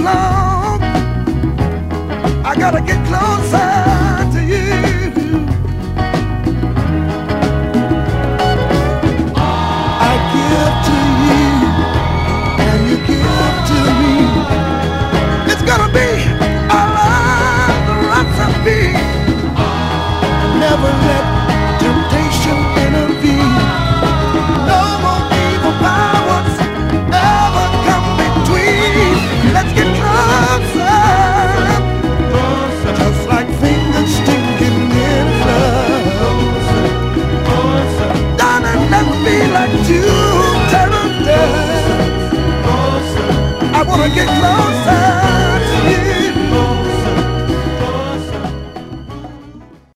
long. I gotta get closer to you. I give to you, and you give to me. It's gonna be a love the recipe. Never let temptation intervene. No more evil powers ever come between. Let's get closer, just like fingers sticking in love. Darling, let's be like two turtles. I wanna get closer.